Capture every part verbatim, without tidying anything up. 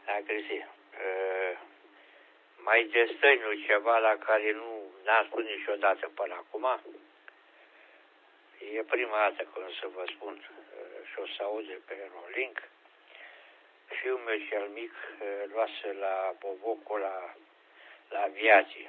La Cristi, uh, mai gestăi ceva la care nu n-am spus niciodată până acum? E prima dată când să vă spun uh, și o să aude pe Rolink. Fiul meu cel mic uh, luase la Bobocul la, la aviație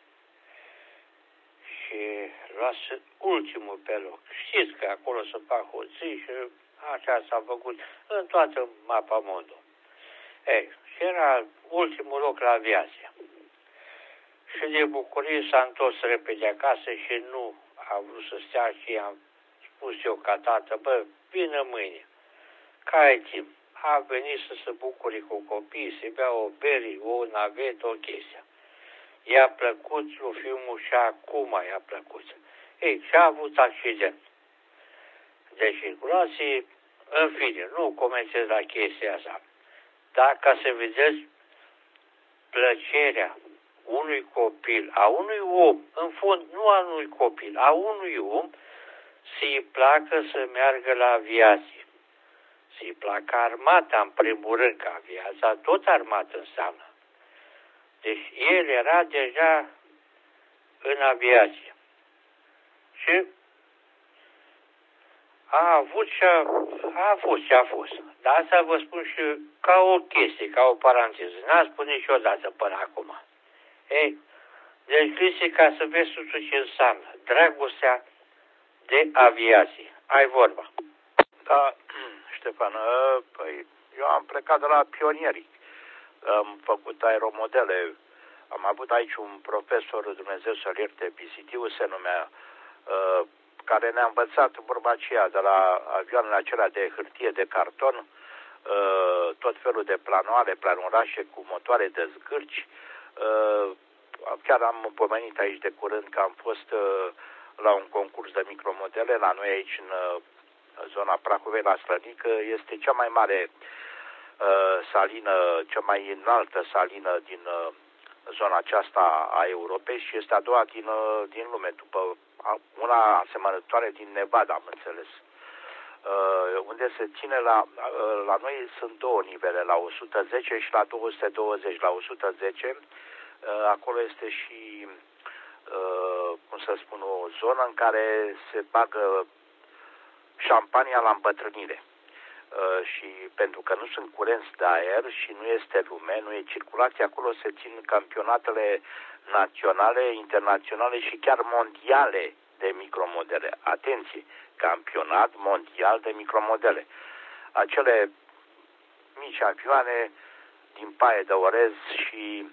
și luase ultimul pe loc. Știți că acolo se fac hoții și așa s-a făcut în toată mapa mondului. Ei, și era ultimul loc la aviație. Și de bucurie s-a întors repede acasă și nu a vrut să stea și am spus eu ca tată, bă, vină mâine, că ai timp. A venit să se bucure cu copiii, să bea o beri, o navetă, o chestie. I-a plăcut lui filmul și acum i-a plăcut. Ei, și-a avut accident de circulație, în fine, nu comentez la chestia asta. Dar ca să vedeți plăcerea unui copil, a unui om, în fond, nu a unui copil, a unui om, să-i placă să meargă la aviație. Să-i placă armata, în primul rând, că aviația tot armată înseamnă. Deci el era deja în aviație. Și a avut ce a, a avut ce a fost. Dar asta vă spun și ca o chestie, ca o paranteză. N-am spus niciodată până acum. Ei, deci Cristi, ca să vezi totul ce înseamnă dragostea de aviație. Ai vorba. Da, Ștefan, păi, eu am plecat de la pionieri. Am făcut aeromodele. Am avut aici un profesor, Dumnezeu să-l ierte, P C T-ul se numea, uh, care ne-a învățat vorba aceea de la avioanele acelea de hârtie, de carton, uh, tot felul de planoare, planurașe cu motoare de zgârci. Uh, chiar am pomenit aici de curând că am fost uh, la un concurs de micromodele la noi aici în uh, zona Prahovei, la Slănică. Este cea mai mare uh, salină, cea mai înaltă salină din uh, zona aceasta a Europei și este a doua din, uh, din lume, după una asemănătoare din Nevada, am înțeles. Uh, unde se ține la, uh, la noi sunt două nivele, la o sută zece și la două sute douăzeci. La o sută zece uh, acolo este și uh, cum să spun, o zonă în care se bagă șampania la îmbătrânire. Uh, și pentru că nu sunt curenți de aer și nu este lume, nu e circulație, acolo se țin campionatele naționale, internaționale și chiar mondiale de micromodele. Atenție, campionat mondial de micromodele. Acele mici avioane din paie de orez și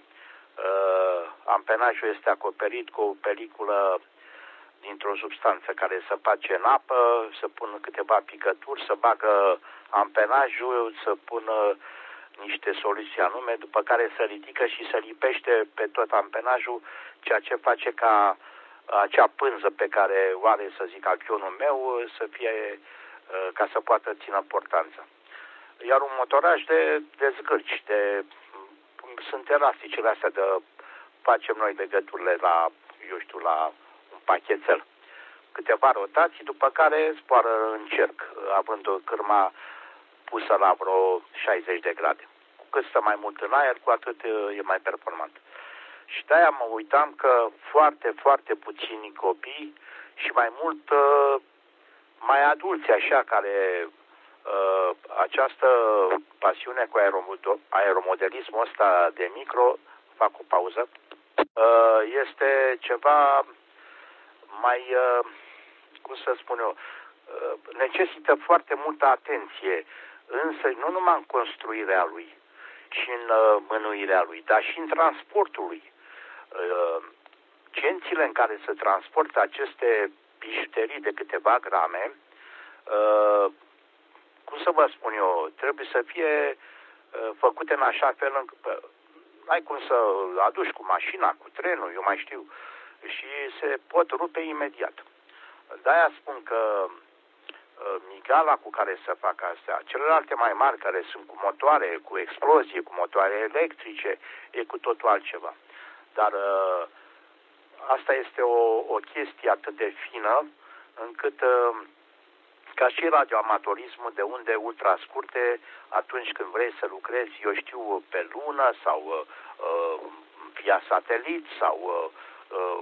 uh, ampenajul este acoperit cu o peliculă dintr-o substanță care se face în apă, să pună câteva picături, să bagă ampenajul, să pună niște soluții anume, după care se ridică și se lipește pe tot ampenajul, ceea ce face ca acea pânză pe care o are, să zic, avionul meu, să fie, ca să poată ține portanța. Iar un motoraj de, de zgârci, de, sunt elasticele astea de facem noi legăturile la, eu știu, la un pachetel. Câteva rotații, după care zboară în cerc, având o cârma pusă la vreo șaizeci de grade. Cu cât stă mai mult în aer, cu atât e mai performant. Și de-aia mă uitam că foarte, foarte puțini copii și mai mult mai adulți așa, care uh, această pasiune cu aeromodelismul ăsta de micro, fac o pauză, uh, este ceva mai, uh, cum să spun eu, uh, necesită foarte multă atenție, însă nu numai în construirea lui și în uh, mânuirea lui, dar și în transportul lui. Uh, gențile în care se transportă aceste bijuterii de câteva grame, uh, cum să vă spun eu, trebuie să fie uh, făcute în așa fel încât uh, n-ai cum să aduci cu mașina, cu trenul, eu mai știu, și se pot rupe imediat. De-aia spun că uh, migala cu care se fac astea, celelalte mai mari care sunt cu motoare, cu explozie, cu motoare electrice, e cu totul altceva. Dar uh, asta este o, o chestie atât de fină încât uh, ca și radioamatorismul, de unde ultra scurte atunci când vrei să lucrezi, eu știu, pe lună sau uh, via satelit sau uh, uh,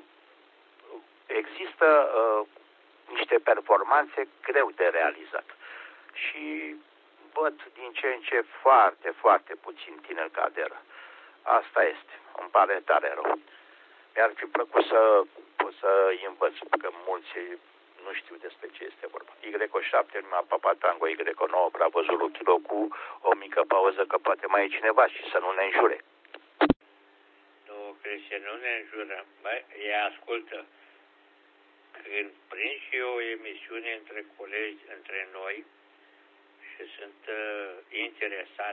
există uh, niște performanțe greu de realizat. Și văd din ce în ce foarte, foarte puțin tineri care aderă. Asta este. Îmi pare tare rău. Mi-ar fi plăcut să pot să-i învăț, că mulți nu știu despre ce este vorba. Y șapte, numai Papa Tango, Y nouă, Bravo Zulu, Kilo, cu o mică pauză, că poate mai e cineva și să nu ne înjure. Nu, Cristian, nu ne înjură. Băi, ea ascultă. Când prind și eu o emisiune între colegi, între noi, și sunt uh, interesat,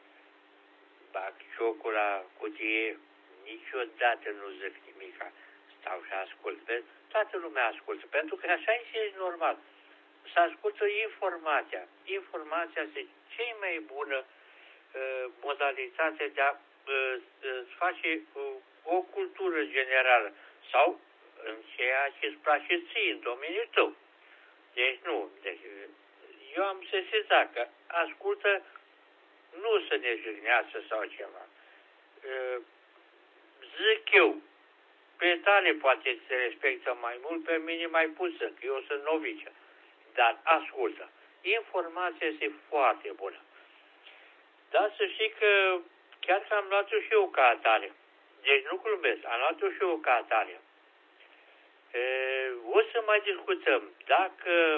bag ciocul la cutie, niciodată nu zic nimica. Stau și ascult. Vezi? Toată lumea ascultă, pentru că așa este normal. Să ascultă informația. Informația este cea mai bună uh, modalitate de a uh, face uh, o cultură generală sau în ceea ce îți place ție, în domeniul tău. Deci nu. Deci, eu am sesizat că ascultă nu să ne jignească sau ceva. Uh, zic eu, pe tale poate se respectă mai mult, pe mine mai puțin, că eu sunt novice. Dar ascultă. Informația este foarte bună. Dar să știi că chiar că am luat-o și eu ca atare. Deci nu glumesc, am luat-o și eu ca atare. E, o să mai discutăm. Dacă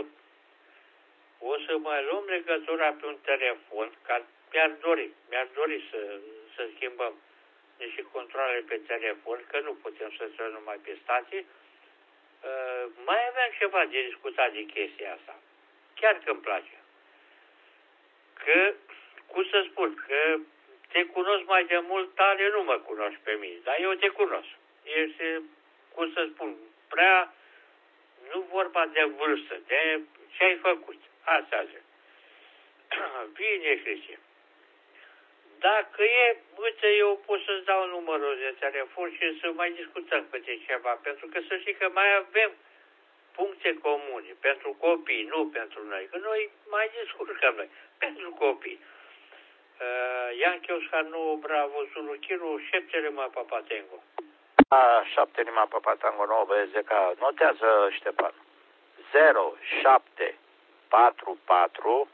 o să mai luăm legătura pe un telefon, că mi-ar dori, mi-ar dori să, să schimbăm niște controle pe telefon, că nu putem să stăm numai pe stație, uh, mai aveam ceva de discutat de chestia asta. Chiar că îmi place. Că, cum să spun, că te cunosc mai de mult, tale nu mă cunoști pe mine, dar eu te cunosc. Este, cum să spun, prea, nu vorba de vârstă, de ce ai făcut. Asta zic. Bine, Cristian. Dacă e, uite, eu pot să-ți dau numărul de telefon și să mai discutăm câte ceva, pentru că să știi că mai avem puncte comune pentru copii, nu pentru noi, că noi mai discutăm noi, pentru copii. Uh, Yankee Oscar nouă, Bravo Zulu, Kilo, șapte mă Papa Tango. A, șapte lima Papa Tango nouă, vezi că notează, Ștefan. zero șapte patru patru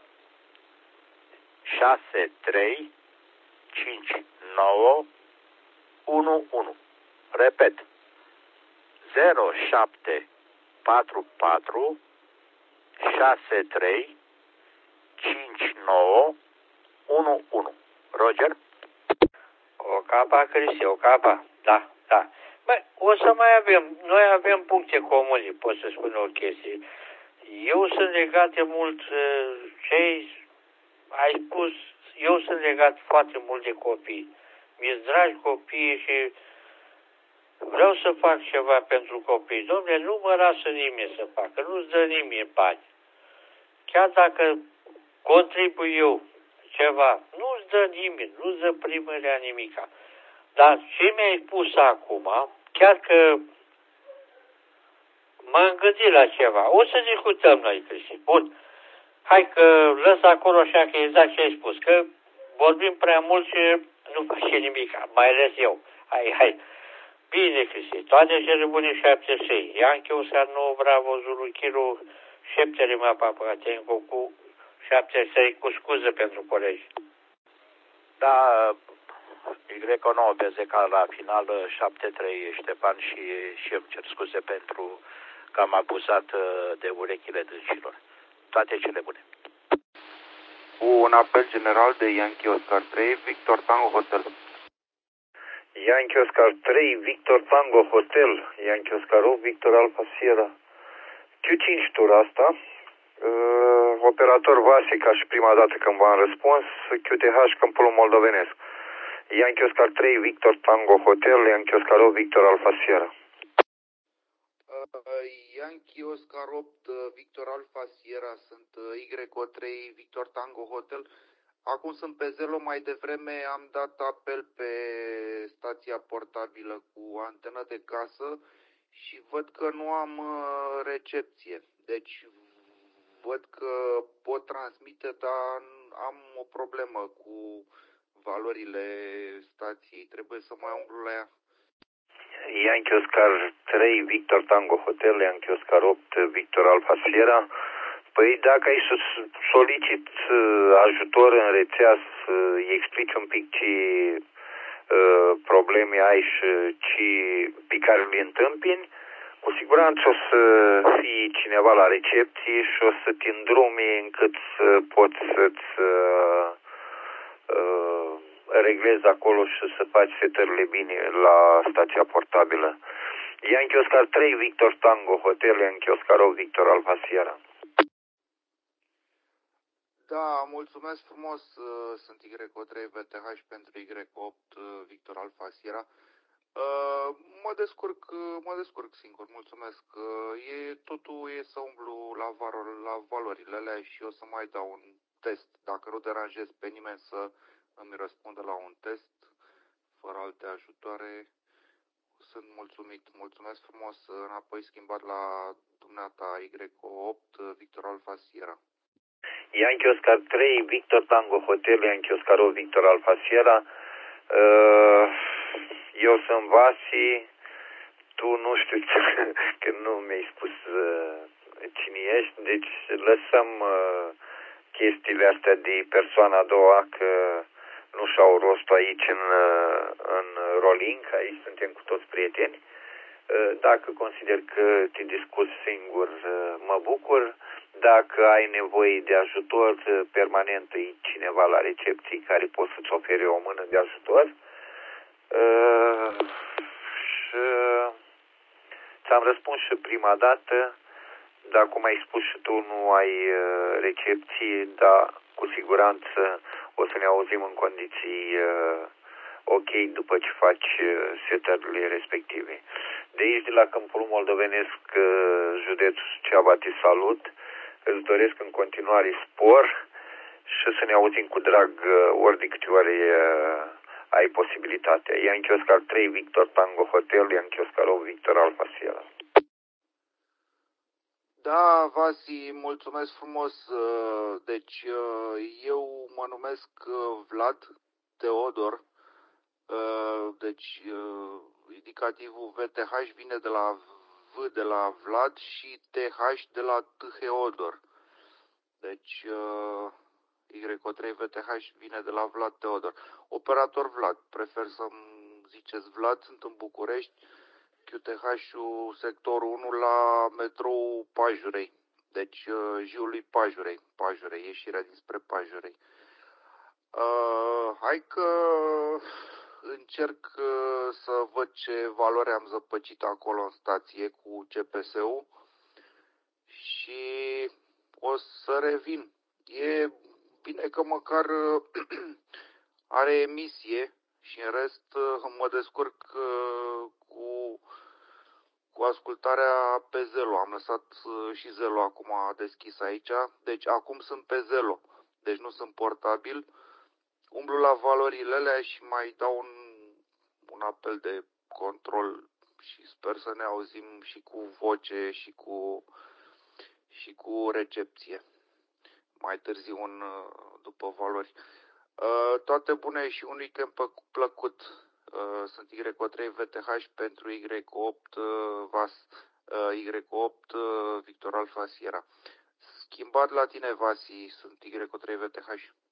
șase trei cinci nouă unu unu. Repet. zero șapte patru patru șase trei cinci nouă unu unu. Roger? O capa, Cristi, o capa. Da, da. Băi, o să mai avem, noi avem puncte comune, pot să spun o chestie. Eu sunt legat de mult, ce ai spus, eu sunt legat foarte mult de copii. Mi-e dragi copiii și vreau să fac ceva pentru copii. Dom'le, nu mă lasă nimeni să facă, nu-ți dă nimeni bani. Chiar dacă contribui eu ceva, nu-ți dă nimeni, nu-ți dă primele nimica. Dar ce mi-ai spus acum, chiar că m-am gândit la ceva. O să discutăm noi, Cristi. Bun. Hai că lăs acolo așa că exact ce ai spus, că vorbim prea mult și nu face nimic, mai ales eu. Hai, hai. Bine, Cristi. Toate cele bune șapte șei. Yankee Oscar nouă, Bravo Zulu, Kilo, șapte lima Papa Tango cu șapte șei, cu scuză pentru colegi. Da, Y nouă B Z K la final, șapte trei Ștefan și, și îmi cer scuze pentru că am abuzat de urechile dâncilor. Toate cele bune. Cu un apel general de Yankee Oscar trei, Victor Tango Hotel. Yankee Oscar trei, Victor Tango Hotel, Yankee Oscar opt, Victor Alpha Sierra. Q cinci tura asta. Uh, operator Vasi, ca și prima dată când v-am răspuns, Q T H Câmpul Moldovenesc. Yankee Oscar trei, Victor Tango Hotel, Yankee Oscar opt, Victor Alpha Sierra. Yankee Oscar opt, Victor Alpha Sierra, sunt Y O trei, Victor Tango Hotel. Acum sunt pe Zelo, mai devreme am dat apel pe stația portabilă cu antenă de casă și văd că nu am recepție. Deci văd că pot transmite, dar am o problemă cu valorile stației. Trebuie să mai umblu la ea. Yankee Oscar trei, Victor Tango Hotel, Yankee Oscar opt, Victor Alpha Sierra. Păi dacă ai să solicit ajutor în rețea, să explici un pic ce uh, probleme ai și ce, pe care le întâmpini, cu siguranță o să fie cineva la recepție și o să te îndrumi încât să poți să-ți uh, uh, reglezi acolo și să faci setările bine la stația portabilă. Yankee Oscar trei, Victor Tango Hotel, Yankee Oscar opt, Victor Alpha Sierra. Da, mulțumesc frumos, sunt Y O trei V T H pentru Y opt, Victor Alpha Sierra. Mă descurc, mă descurc singur, mulțumesc. E, totul e să umblu la, valor, la valorile alea și o să mai dau un test. Dacă nu deranjez pe nimeni să îmi răspundă la un test, fără alte ajutoare, sunt mulțumit. Mulțumesc frumos, înapoi schimbat la dumneata Y opt, Victor Alpha Sierra. Yankee Oscar trei, Victor Tango Hotel, Yankee Oscar opt, Victor Alpha Sierra. Eu sunt Vasi, tu nu știu ce, că nu mi-ai spus cine ești, deci lăsăm chestiile astea de persoana a doua, că nu și-au rostul aici în, în rolling, aici suntem cu toți prieteni. Dacă consider că te discuți singur, mă bucur. Dacă ai nevoie de ajutor permanent, e cineva la recepție care poate să-ți ofere o mână de ajutor. Uh, și ți-am răspuns și prima dată, dar cum ai spus și tu, nu ai uh, recepție, dar cu siguranță o să ne auzim în condiții uh, ok după ce faci uh, setările respective. De aici, de la Câmpul Moldovenesc, uh, județul Suceava, te salut. Îți doresc în continuare spor și să ne auzim cu drag ori de câte ori uh, ai posibilitatea. Yankee Oscar trei, Victor Tango Hotel, Yankee Oscar opt, Victor Alpha Sierra. Da, Vasi, mulțumesc frumos. Deci, eu mă numesc Vlad Teodor. Deci, indicativul V T H vine de la V de la Vlad și T H de la Teodor. Deci, Y O trei V T H vine de la Vlad Teodor. Operator Vlad, prefer să-mi ziceți Vlad, sunt în București, Q T H-ul sectorul unu la metrou Pajurei. Deci, Jiului Pajurei, Pajurei, ieșirea dinspre Pajurei. Uh, hai că încerc să văd ce valoare am zăpăcit acolo în stație cu C P S-ul și o să revin. E bine că măcar are emisie și în rest mă descurc cu, cu ascultarea pe Zelo. Am lăsat și Zelo acum deschis aici, deci acum sunt pe Zelo, deci nu sunt portabil. Umblu la valorile alea și mai dau un, un apel de control și sper să ne auzim și cu voce și cu, și cu recepție mai târziu în, după valori. Uh, toate bune și un weekend plăcut. Uh, sunt Y O trei V T H pentru Y opt uh, Vas, uh, Y opt uh, Victor Alpha Sierra. Schimbat la tine, Vasi, sunt Y O trei V T H.